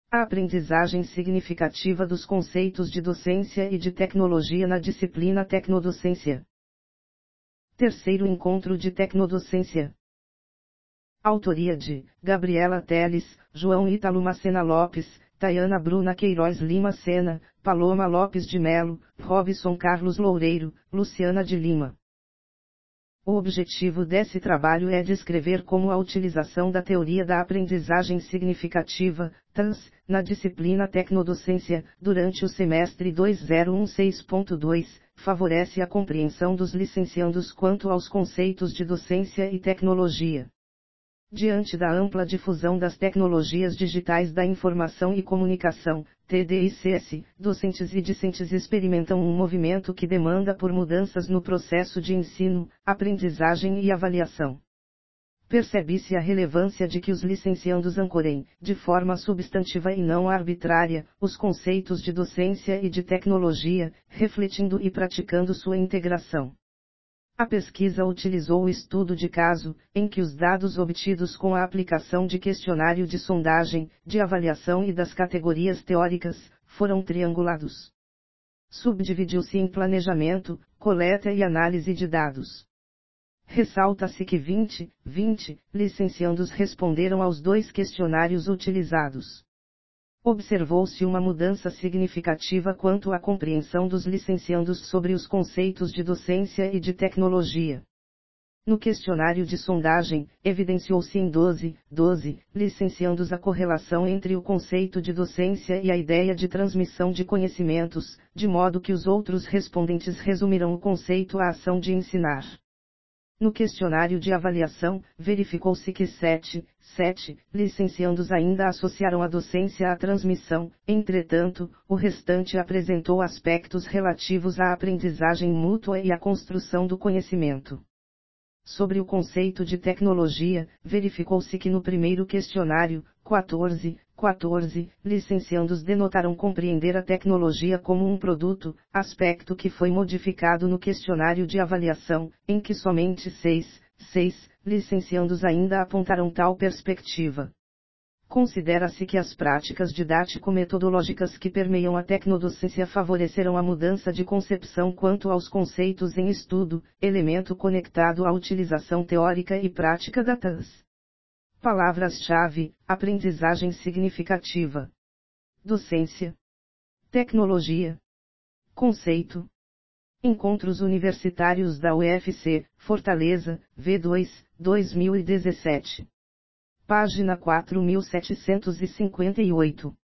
A aprendizagem significativa dos conceitos de docência e de tecnologia na disciplina Tecnodocência. Terceiro encontro de Tecnodocência. Autoria de Gabriela Teles, João Ítalo Macena Lopes, Tayana Bruna Queiroz Lima Sena, Paloma Lopes de Melo, Robson Carlos Loureiro, Luciana de Lima. O objetivo desse trabalho é descrever como a utilização da teoria da aprendizagem significativa, TANS, na disciplina Tecnodocência, durante o semestre 2016.2, favorece a compreensão dos licenciandos quanto aos conceitos de docência e tecnologia. Diante da ampla difusão das tecnologias digitais da informação e comunicação, TDICS, docentes e discentes experimentam um movimento que demanda por mudanças no processo de ensino, aprendizagem e avaliação. Percebe-se a relevância de que os licenciandos ancorem, de forma substantiva e não arbitrária, os conceitos de docência e de tecnologia, refletindo e praticando sua integração. A pesquisa utilizou o estudo de caso, em que os dados obtidos com a aplicação de questionário de sondagem, de avaliação e das categorias teóricas, foram triangulados. Subdividiu-se em planejamento, coleta e análise de dados. Ressalta-se que 20 licenciandos responderam aos 2 questionários utilizados. Observou-se uma mudança significativa quanto à compreensão dos licenciandos sobre os conceitos de docência e de tecnologia. No questionário de sondagem, evidenciou-se em 12 licenciandos a correlação entre o conceito de docência e a ideia de transmissão de conhecimentos, de modo que os outros respondentes resumiram o conceito à ação de ensinar. No questionário de avaliação, verificou-se que 7 licenciandos ainda associaram a docência à transmissão, entretanto, o restante apresentou aspectos relativos à aprendizagem mútua e à construção do conhecimento. Sobre o conceito de tecnologia, verificou-se que no primeiro questionário, 14 licenciandos denotaram compreender a tecnologia como um produto, aspecto que foi modificado no questionário de avaliação, em que somente 6 licenciandos ainda apontaram tal perspectiva. Considera-se que as práticas didático-metodológicas que permeiam a tecnodocência favoreceram a mudança de concepção quanto aos conceitos em estudo, elemento conectado à utilização teórica e prática da TANS. Palavras-chave: aprendizagem significativa, docência, tecnologia, conceito. Encontros Universitários da UFC, Fortaleza, V2, 2017. Página 4758.